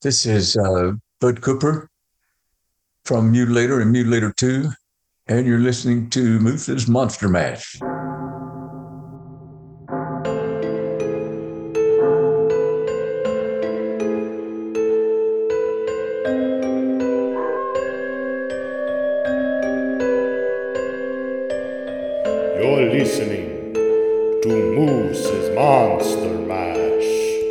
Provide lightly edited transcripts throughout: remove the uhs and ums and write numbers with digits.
This is Bud Cooper from Mutilator and Mutilator 2, and you're listening to Moose's Monster Mash. You're listening to Moose's Monster Mash.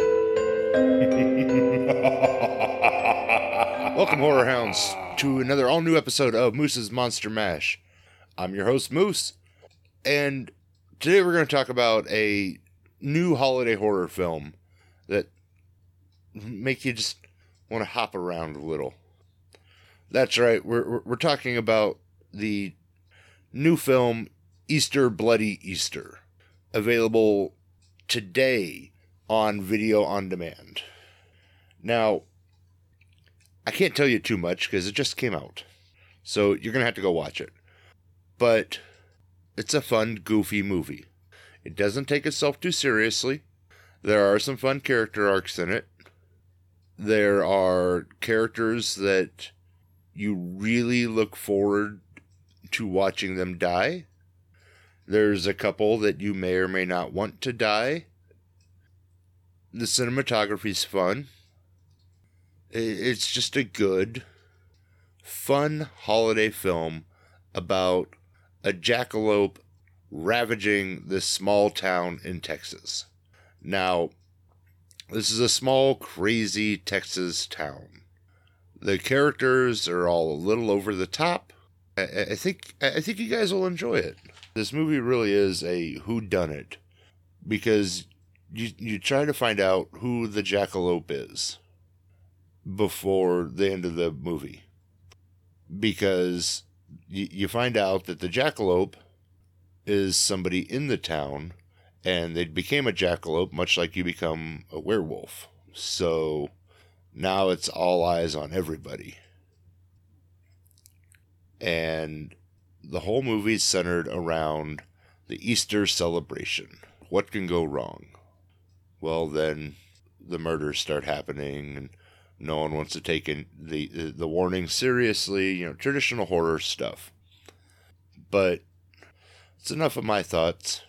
Welcome, Horror Hounds, to another all-new episode of Moose's Monster Mash. I'm your host, Moose, and today we're going to talk about a new holiday horror film that make you just want to hop around a little. That's right, we're talking about the new film Easter Bloody Easter, available today on video on demand. Now, I can't tell you too much because it just came out, so you're going to have to go watch it. But it's a fun, goofy movie. It doesn't take itself too seriously. There are some fun character arcs in it. There are characters that you really look forward to watching them die. There's a couple that you may or may not want to die. The cinematography's fun. It's just a good, fun holiday film about a jackalope ravaging this small town in Texas. Now, this is a small, crazy Texas town. The characters are all a little over the top. I think you guys will enjoy it. This movie really is a whodunit, because you try to find out who the jackalope is before the end of the movie. Because you find out that the jackalope is somebody in the town, and they became a jackalope much like you become a werewolf. So now it's all eyes on everybody. And the whole movie's centered around the Easter celebration. What can go wrong? Well, then the murders start happening, and no one wants to take in the warning seriously. You know, traditional horror stuff. But it's enough of my thoughts.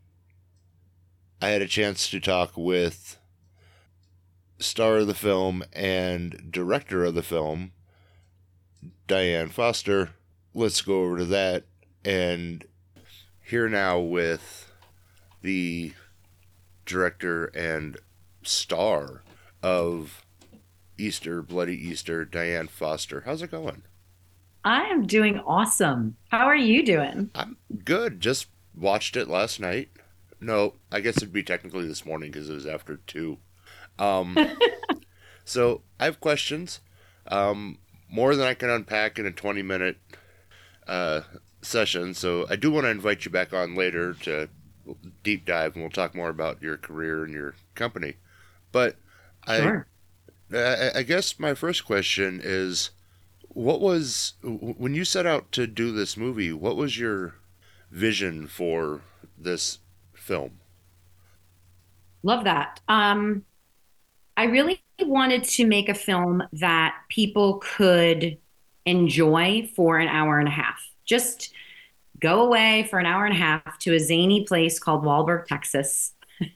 I had a chance to talk with star of the film and director of the film, Diane Foster. Let's go over to that, and here now with the director and star of Easter, Bloody Easter, Diane Foster. How's it going? I am doing awesome. How are you doing? I'm good. Just watched it last night. No, I guess it'd be technically this morning because it was after 2. Um, so I have questions. More than I can unpack in a 20-minute session. So I do want to invite you back on later to deep dive, and we'll talk more about your career and your company. But Sure. I guess my first question is, what was, when you set out to do this movie, what was your vision for this film? Love that. I really wanted to make a film that people could enjoy for an hour and a half. Just go away for an hour and a half to a zany place called Walburg, Texas,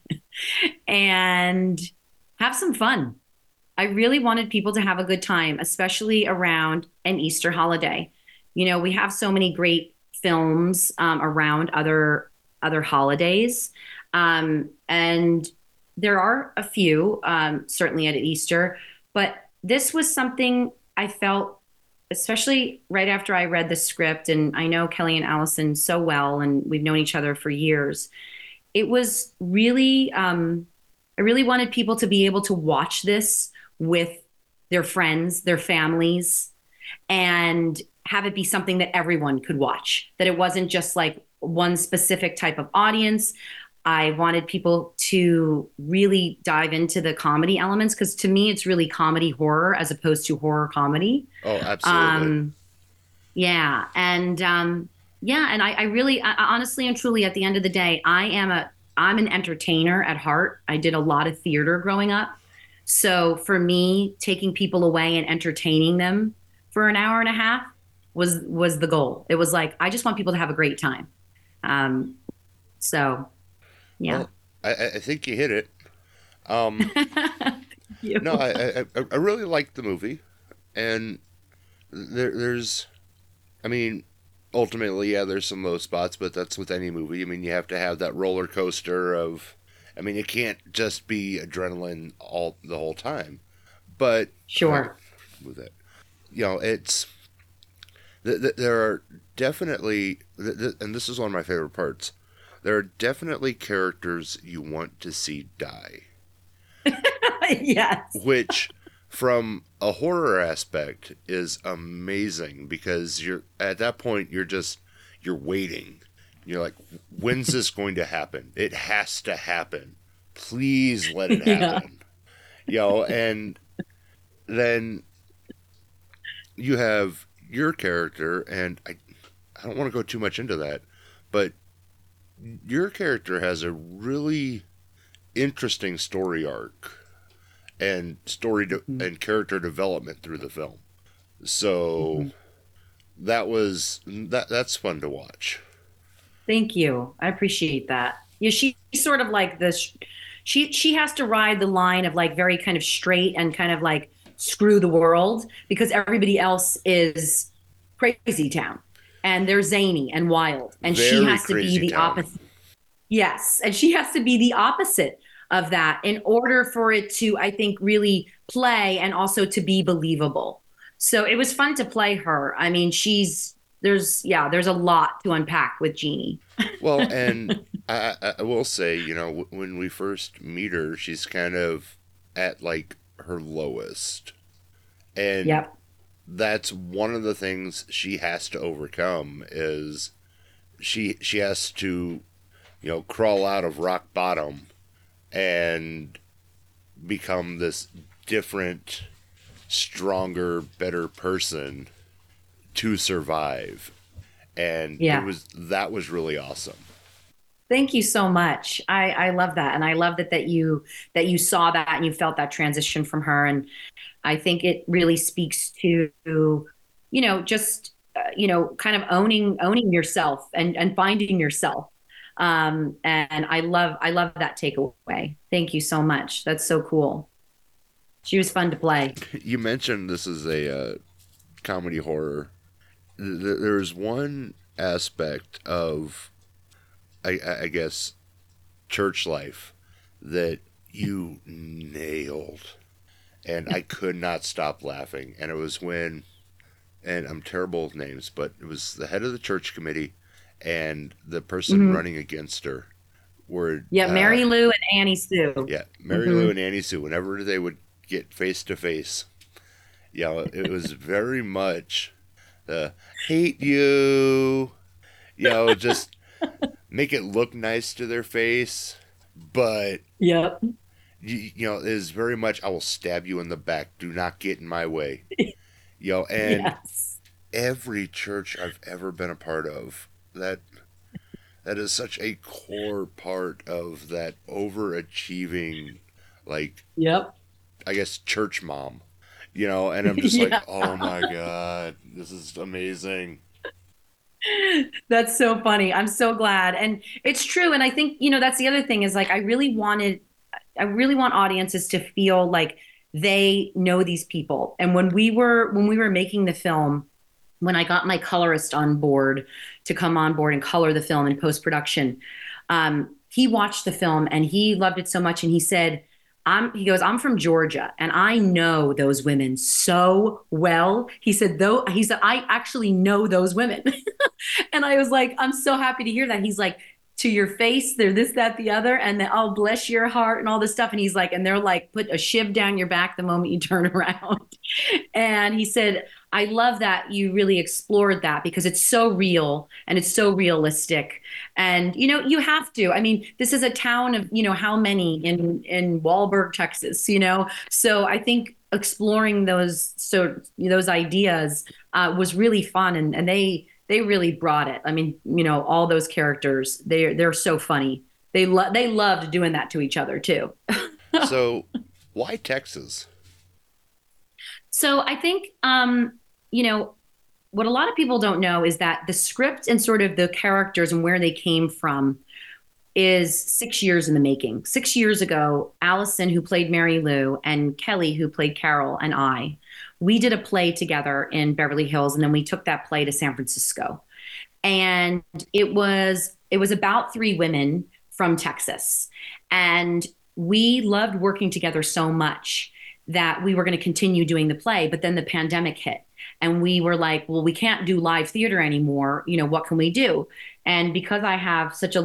and have some fun. I really wanted people to have a good time, especially around an Easter holiday. You know, we have so many great films around other holidays, and there are a few certainly at Easter, but this was something I felt, especially right after I read the script, and I know Kelly and Allison so well, and we've known each other for years. It was really, I really wanted people to be able to watch this with their friends, their families, and have it be something that everyone could watch, that it wasn't just like one specific type of audience. I wanted people to really dive into the comedy elements because to me, it's really comedy horror as opposed to horror comedy. Oh, absolutely. Um, yeah, and I really, honestly and truly, at the end of the day, I'm an entertainer at heart. I did a lot of theater growing up, So for me, taking people away and entertaining them for an hour and a half was the goal. It was like I just want people to have a great time. Um, so yeah. Well, I think you hit it. Um, You. no, I really liked the movie, and there's, I mean, ultimately, yeah, there's some low spots, but that's with any movie. I mean, you have to have that roller coaster of, I mean, it can't just be adrenaline all the whole time. But Sure. with it, it's there are definitely, and this is one of my favorite parts. There are definitely characters you want to see die, Yes. which from a horror aspect is amazing because you're at that point you're waiting. You're like, when's this going to happen? It has to happen. Please let it Yeah. happen. And then you have your character, and I don't want to go too much into that, but your character has a really interesting story arc and and character development through the film. So Mhm. that's fun to watch. Thank you. I appreciate that. Yeah, she's sort of like this. She has to ride the line of like very kind of straight and kind of like screw the world because everybody else is crazy town and they're zany and wild, and she Very has to be crazy the town. opposite. Yes, and she has to be the opposite of that in order for it to, I think, really play and also to be believable. So it was fun to play her. I mean, there's a lot to unpack with Jeannie. Well, and I will say, when we first meet her, she's kind of at like her lowest. And Yep. that's one of the things she has to overcome is she has to, crawl out of rock bottom and become this different, stronger, better person to survive. And Yeah. that was really awesome. Thank you so much. I love that. And I love that you saw that and you felt that transition from her. And I think it really speaks to, just kind of owning yourself and finding yourself. And I love that takeaway. Thank you so much. That's so cool. She was fun to play. You mentioned this is a comedy horror. There's one aspect of, I guess, church life that you nailed, and I could not stop laughing. And it was when, and I'm terrible with names, but it was the head of the church committee and the person Hmm. running against her were, Yeah, Mary Lou and Annie Sue. yeah, Mary Hmm. Lou and Annie Sue. Whenever they would get face to face, it was very much hate you, just make it look nice to their face, but Yep. it is very much I will stab you in the back. Do not get in my way. And Yes. every church I've ever been a part of, that is such a core part of that overachieving, like, Yep. I guess, church mom. And I'm just like, Yeah. oh my God, this is amazing. That's so funny. I'm so glad. And it's true. And I think, that's the other thing is like I really want audiences to feel like they know these people. And when we were making the film, when I got my colorist on board to come on board and color the film in post production, he watched the film and he loved it so much. And he said, he goes, I'm from Georgia and I know those women so well. He said, I actually know those women. And I was like, I'm so happy to hear that. He's like, to your face, they're this, that, the other, and then oh, bless your heart and all this stuff. And he's like, and they're like, put a shiv down your back the moment you turn around. And he said, I love that you really explored that because it's so real and it's so realistic. And you have to. I mean, this is a town of, how many in Wahlberg, Texas, So I think exploring those ideas was really fun and they really brought it. I mean, all those characters, they're so funny. They loved doing that to each other too. So Why Texas? So I think, you know, what a lot of people don't know is that the script and sort of the characters and where they came from is 6 years in the making. 6 years ago, Allison, who played Mary Lou, and Kelly, who played Carol, and we did a play together in Beverly Hills, and then we took that play to San Francisco. And it was about three women from Texas. And we loved working together so much that we were going to continue doing the play, but then the pandemic hit. And we were like, well, we can't do live theater anymore. What can we do? And because I have such a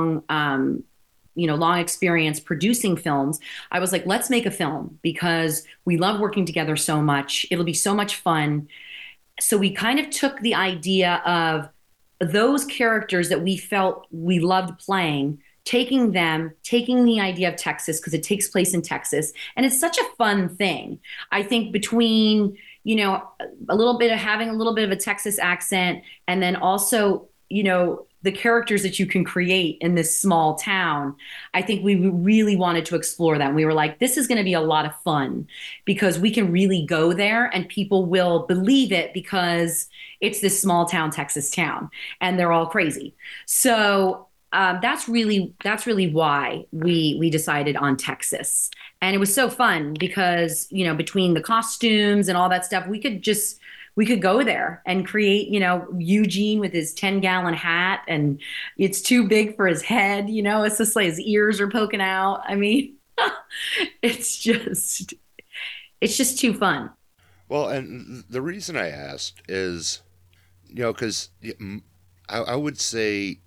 long experience producing films, I was like, let's make a film because we love working together so much. It'll be so much fun. So we kind of took the idea of those characters that we felt we loved playing, taking the idea of Texas because it takes place in Texas. And it's such a fun thing. I think between, a little bit of having a little bit of a Texas accent and then also, the characters that you can create in this small town. I think we really wanted to explore that. And we were like, this is going to be a lot of fun because we can really go there and people will believe it because it's this small town, Texas town, and they're all crazy. So that's really why we decided on Texas. And it was so fun because, between the costumes and all that stuff, we could go there and create, Eugene with his 10-gallon hat and it's too big for his head, it's just like his ears are poking out. I mean, it's just too fun. Well, and the reason I asked is, because I would say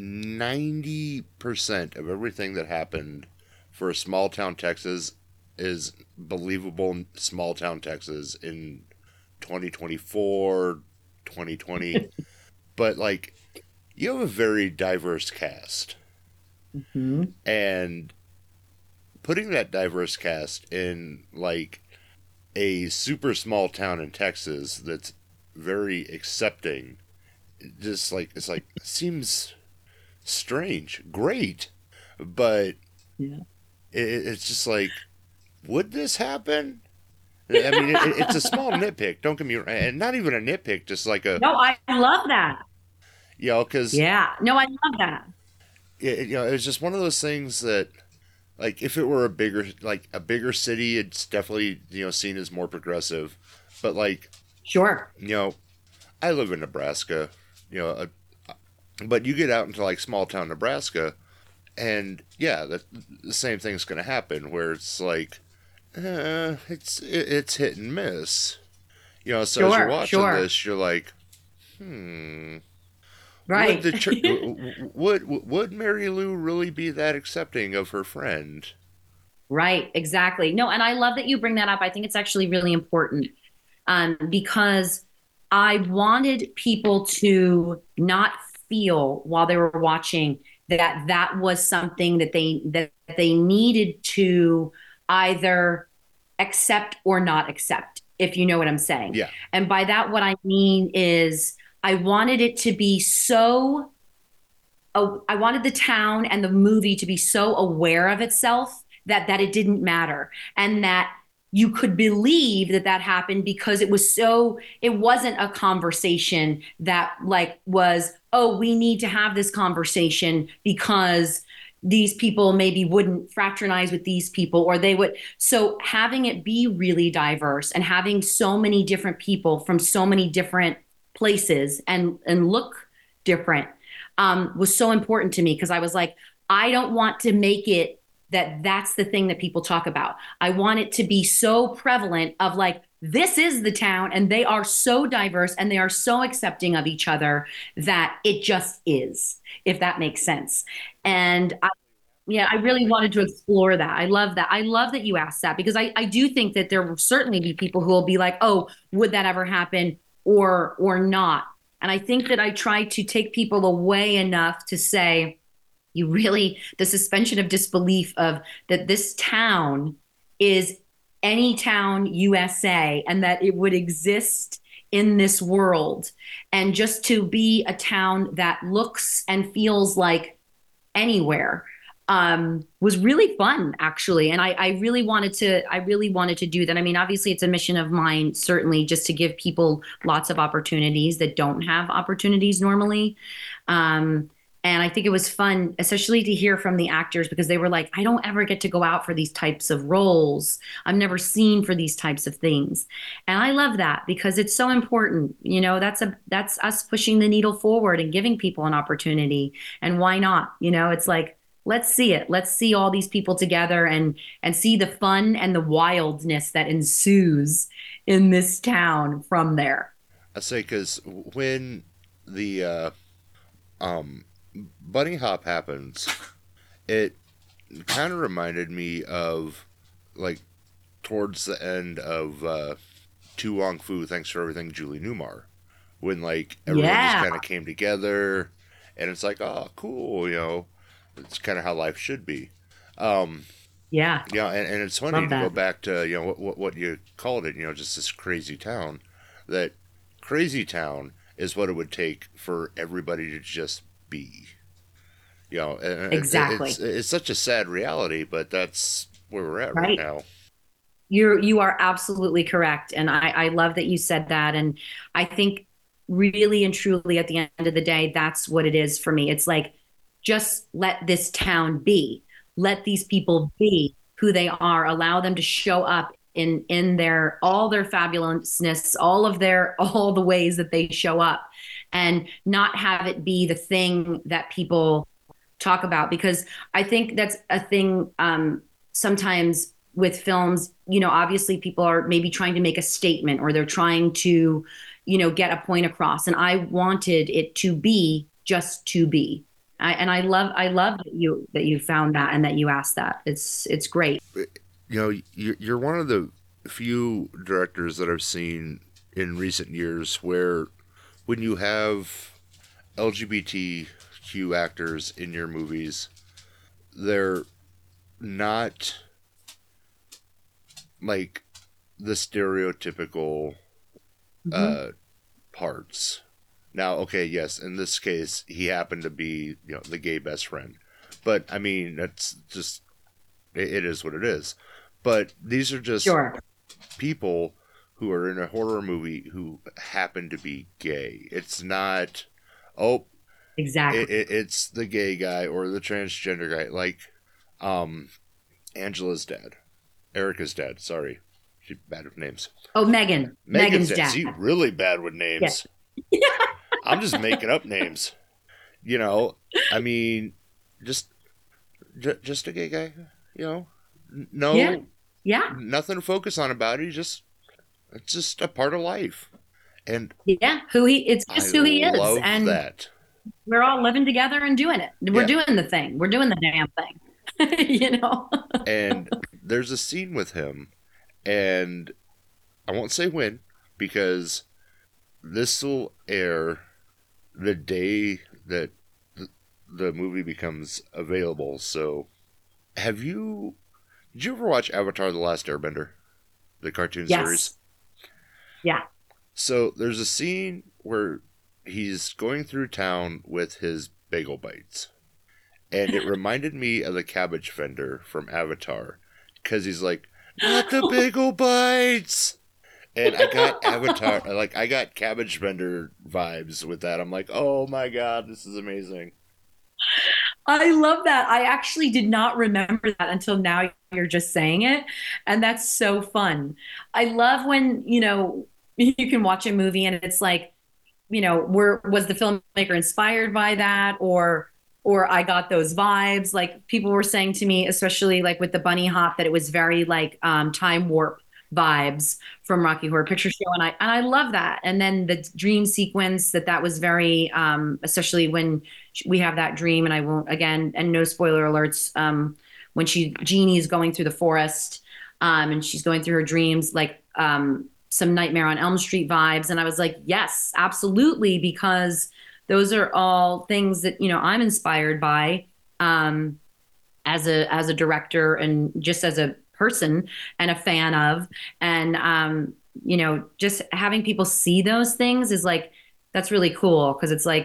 90% of everything that happened for a small town Texas is believable in small town Texas in 2024, 2020. But like, you have a very diverse cast. Mm-hmm. And putting that diverse cast in like a super small town in Texas that's very accepting, just like seems strange. Great, but yeah, it's just like, would this happen? I mean, it's a small nitpick. Don't get me wrong, and not even a nitpick, just like a no. I love that. Because Yeah, no, I love that. it's just one of those things that, like, if it were a bigger city, it's definitely seen as more progressive. But like, Sure. I live in Nebraska, but you get out into like small town Nebraska, and yeah, the same thing's going to happen where it's like, it's hit and miss. So as you're watching this, you're like, Right. would Mary Lou really be that accepting of her friend? Right, exactly. No, and I love that you bring that up. I think it's actually really important because I wanted people to not feel while they were watching that was something that they needed to either accept or not accept, if you know what I'm saying. Yeah. And by that, what I mean is I wanted it to be so, I wanted the town and the movie to be so aware of itself that it didn't matter. And that you could believe that happened because it wasn't a conversation that like was, oh, we need to have this conversation because these people maybe wouldn't fraternize with these people or they would. So having it be really diverse and having so many different people from so many different places and look different was so important to me because I was like, I don't want to make it that's the thing that people talk about. I want it to be so prevalent of like, this is the town and they are so diverse and they are so accepting of each other that it just is, if that makes sense. And I really wanted to explore that. I love that. I love that you asked that because I do think that there will certainly be people who will be like, oh, would that ever happen or not? And I think that I try to take people away enough to say, the suspension of disbelief of that this town is any town USA and that it would exist in this world. And just to be a town that looks and feels like anywhere was really fun actually. And I really wanted to do that. I mean, obviously it's a mission of mine, certainly, just to give people lots of opportunities that don't have opportunities normally. Um, and I think it was fun, especially to hear from the actors because they were like, I don't ever get to go out for these types of roles. I'm never seen for these types of things. And I love that because it's so important. You know, that's us pushing the needle forward and giving people an opportunity. And why not? You know, it's like, let's see it. Let's see all these people together and see the fun and the wildness that ensues in this town from there. I say because when the um, bunny hop happens, it kind of reminded me of like towards the end of Tu Wong Fu, Thanks for Everything, Julie Newmar, when like everyone just Yeah. kind of came together, and it's like, oh, cool, you know, it's kind of how life should be. Um, Yeah. yeah, and it's funny Love to go that. back to what you called it, you know, just this crazy town. That crazy town is what it would take for everybody to just be. You know, and Exactly. it's such a sad reality, but that's where we're at right Right. now. You are absolutely correct. And I love that you said that. And I think really and truly at the end of the day, that's what it is for me. It's like, just let this town be. Let these people be who they are. Allow them to show up in their all their fabulousness, all of their all the ways that they show up, and not have it be the thing that people talk about. Because I think that's a thing sometimes with films. You know, obviously people are maybe trying to make a statement or they're trying to, you know, get a point across. And I wanted it to be just to be. And I love that you found that and that you asked that. It's great. You know, you're one of the few directors that I've seen in recent years where when you have LGBTQ actors in your movies, they're not like the stereotypical Hmm. uh, parts. Now, okay, yes, in this case, he happened to be, you know, the gay best friend. But I mean, that's just it is what it is. But these are just Sure. people who are in a horror movie who happen to be gay. It's not, oh, Exactly. it's the gay guy or the transgender guy. Like, um, Angela's dad, Erica's dad. Sorry, she's bad with names. Oh, Megan. Megan's Megan's dad. dad. She really bad with Yeah. names. I'm just making up names. You know, I mean, just just a gay guy. You know, Yeah. no, Yeah. nothing to focus on about it. It's just a part of life, and Yeah. Who he it's I just who he is. love And that. we're all living together and doing it. We're Yeah, doing the thing. We're doing the damn thing. You know? and there's a scene with him, and I won't say when because this will air the day that the movie becomes available. So, have you did you ever watch Avatar: The Last Airbender, the cartoon series? Yes. Yeah. So there's a scene where he's going through town with his bagel bites, and it reminded me of the cabbage vendor from Avatar because he's like, "Not the bagel bites." And I got Avatar, like I got Cabbage Vendor vibes with that. I'm like, oh my god, this is amazing. I love that. I actually did not remember that until now you're just saying it. And that's so fun. I love when, you know, you can watch a movie and it's like, you know, was the filmmaker inspired by that or I got those vibes. Like people were saying to me, especially like with the bunny hop, that it was very like time warp vibes from Rocky Horror Picture Show. And I love that. And then the dream sequence that was very especially when we have that dream, and I won't again, and no spoiler alerts, when Jeannie is going through the forest, and she's going through her dreams, like some Nightmare on Elm Street vibes. And I was like, yes, absolutely, because those are all things that, you know, I'm inspired by um, as a director and just as a person and a fan of. And you know, just having people see those things is like that's really cool because it's like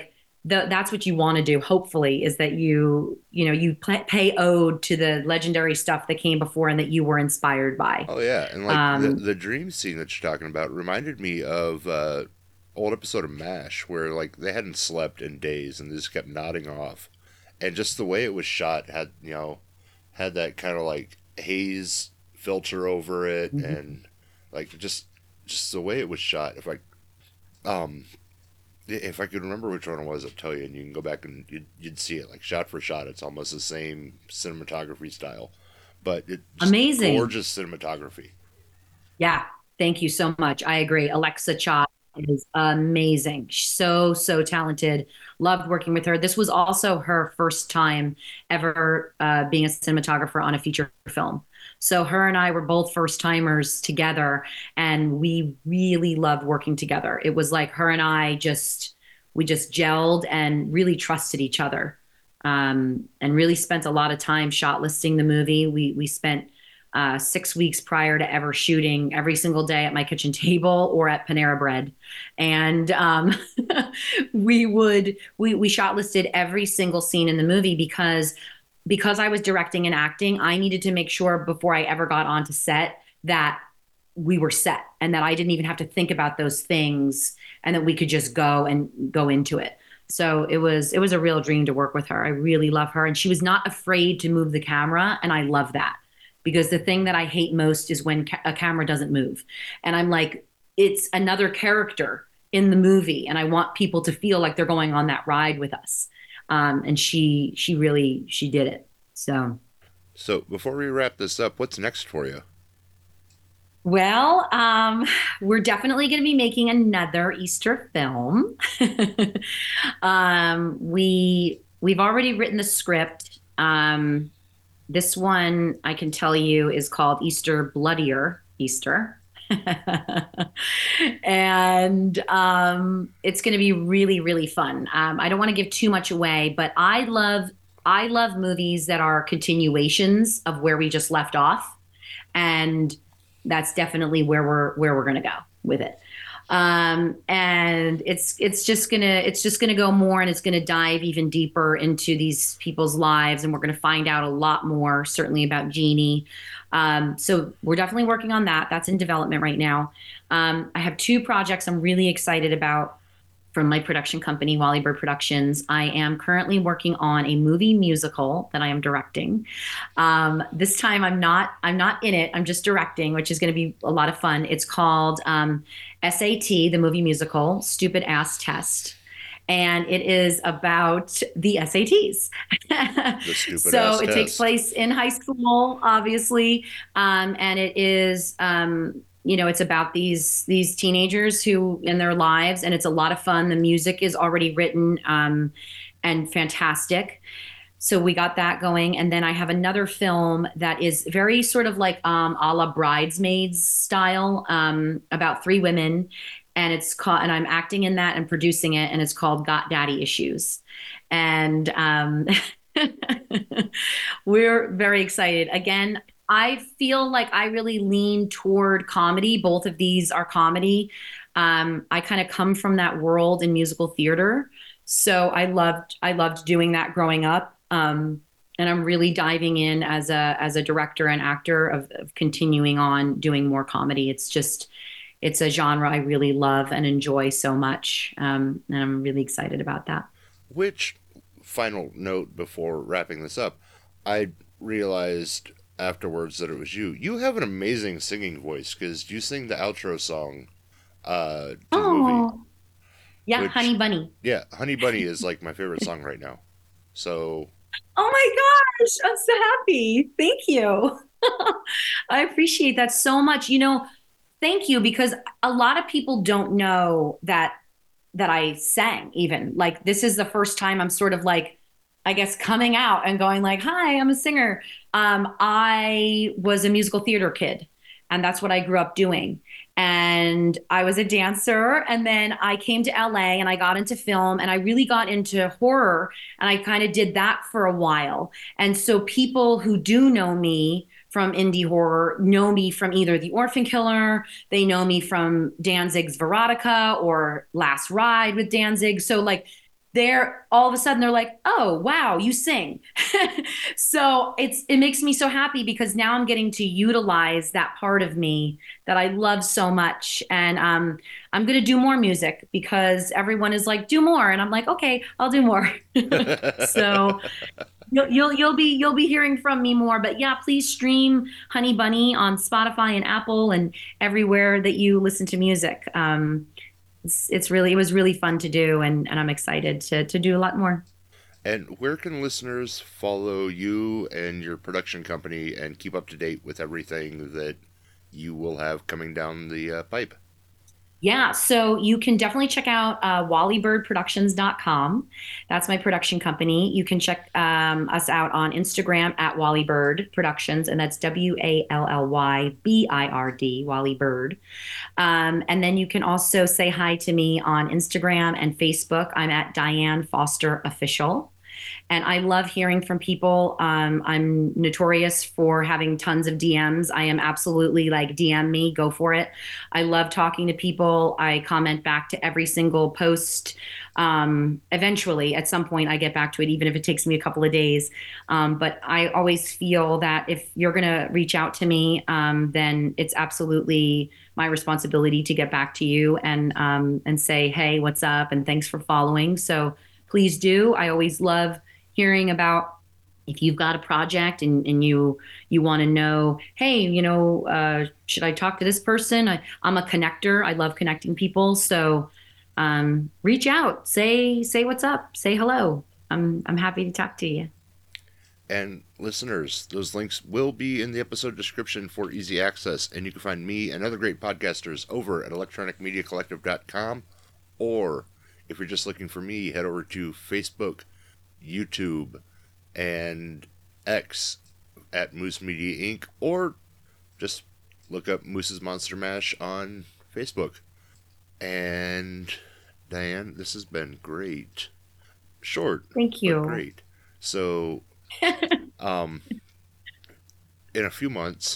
that's what you want to do, hopefully, is that you pay ode to the legendary stuff that came before and that you were inspired by. Oh yeah, and like Um, the dream scene that you're talking about reminded me of old episode of MASH where like they hadn't slept in days and they just kept nodding off, and just the way it was shot had had that kind of like haze filter over it, and like just the way it was shot. Um if I could remember which one it was, I'd tell you, and you can go back and you'd see it like shot for shot. It's almost the same cinematography style, but it just Amazing. gorgeous cinematography. Yeah, thank you so much. I agree. Alexa Cha is amazing. She's so, so talented. Loved working with her. This was also her first time ever being a cinematographer on a feature film. So her and I were both first timers together, and we really loved working together. It was like her and I we just gelled and really trusted each other, and really spent a lot of time shot listing the movie. We spent 6 weeks prior to ever shooting every single day at my kitchen table or at Panera Bread. And we shot listed every single scene in the movie because I was directing and acting. I needed to make sure before I ever got onto set that we were set and that I didn't even have to think about those things and that we could just go into it. So it was a real dream to work with her. I really love her, and she was not afraid to move the camera, and I love that, because the thing that I hate most is when a camera doesn't move, and I'm like, it's another character in the movie, and I want people to feel like they're going on that ride with us. And she really she did it. So. So before we wrap this up, what's next for you? Well, we're definitely going to be making another Easter film. We've already written the script. This one I can tell you is called Easter Bloodier Easter. And it's going to be really, really fun. I don't want to give too much away, but I love movies that are continuations of where we just left off, and that's definitely where we're going to go with it. And it's just gonna go more, and it's gonna dive even deeper into these people's lives, and we're gonna find out a lot more, certainly about Jeannie. So we're definitely working on that. That's in development right now. I have two projects I'm really excited about from my production company, Wally Bird Productions. I am currently working on a movie musical that I am directing. This time I'm not in it. I'm just directing, which is going to be a lot of fun. It's called SAT, the movie musical, Stupid Ass Test. And it is about the SATs. The stupid So ass it takes test. place in high school, obviously. And it is, it's about these teenagers who in their lives, and it's a lot of fun. The music is already written, and fantastic. So we got that going, and then I have another film that is very sort of like a la Bridesmaids style, about three women, and it's called, and I'm acting in that and producing it, and it's called Got Daddy Issues, and we're very excited. Again, I feel like I really lean toward comedy. Both of these are comedy. I kind of come from that world in musical theater, so I loved doing that growing up. And I'm really diving in as a director and actor of continuing on doing more comedy. It's a genre I really love and enjoy so much, and I'm really excited about that. Which, final note before wrapping this up, I realized afterwards that it was you. You have an amazing singing voice because you sing the outro song to the movie, Oh, yeah, which, Honey Bunny. yeah, Honey Bunny is like my favorite song right now. So, Oh my gosh, I'm so happy. Thank you. I appreciate that so much. Thank you, because a lot of people don't know that I sang even. Like, this is the first time I'm sort of like, I guess, coming out and going like, "Hi, I'm a singer." I was a musical theater kid, and that's what I grew up doing. And I was a dancer, and then I came to LA and I got into film, and I really got into horror, and I kind of did that for a while. And so people who do know me from indie horror know me from either The Orphan Killer, they know me from Danzig's Verotica or Last Ride with Danzig. So like they're all of a sudden they're like, oh wow, you sing. So it makes me so happy because now I'm getting to utilize that part of me that I love so much. And I'm gonna do more music because everyone is like, do more. And I'm like, okay, I'll do more. So you'll be hearing from me more. But yeah, please stream Honey Bunny on Spotify and Apple and everywhere that you listen to music. It was really fun to do, and I'm excited to do a lot more. And where can listeners follow you and your production company and keep up to date with everything that you will have coming down the pipe? Yeah, so you can definitely check out wallybirdproductions.com. That's my production company. You can check us out on Instagram at Wally Bird Productions, and that's WALLYBIRD, Wally Bird. And then you can also say hi to me on Instagram and Facebook. I'm at Diane Foster Official. And I love hearing from people. I'm notorious for having tons of DMs. I am absolutely like, DM me, go for it. I love talking to people. I comment back to every single post. Eventually, at some point, I get back to it, even if it takes me a couple of days. But I always feel that if you're going to reach out to me, then it's absolutely my responsibility to get back to you and say, hey, what's up? And thanks for following. So please do. I always love hearing about if you've got a project and you want to know, hey, should I talk to this person? I'm a connector. I love connecting people. So reach out, say what's up, say hello. I'm happy to talk to you. And listeners, those links will be in the episode description for easy access, and you can find me and other great podcasters over at electronicmediacollective.com, or if you're just looking for me, head over to Facebook, YouTube, and X at Moose Media Inc., or just look up Moose's Monster Mash on Facebook. And Diane, this has been great. Short. Thank you. But great. So, in a few months,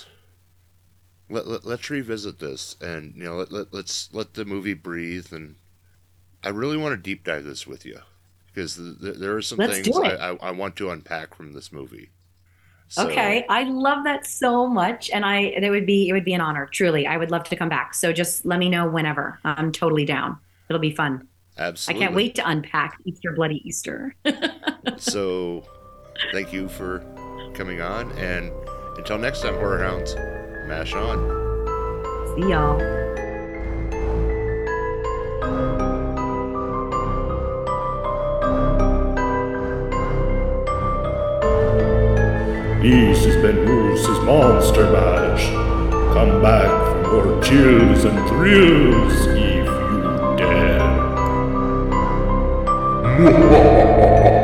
let's revisit this, and let's let the movie breathe. And I really want to deep dive this with you because there are some things I want to unpack from this movie. So, okay, I love that so much, and it would be an honor. Truly, I would love to come back. So just let me know whenever. I'm totally down. It'll be fun. Absolutely. I can't wait to unpack Easter, Bloody Easter. So, thank you for coming on, and until next time, Horror Hounds, mash on. See y'all. This has been Moose's Monster Mash. Come back for more chills and thrills if you dare.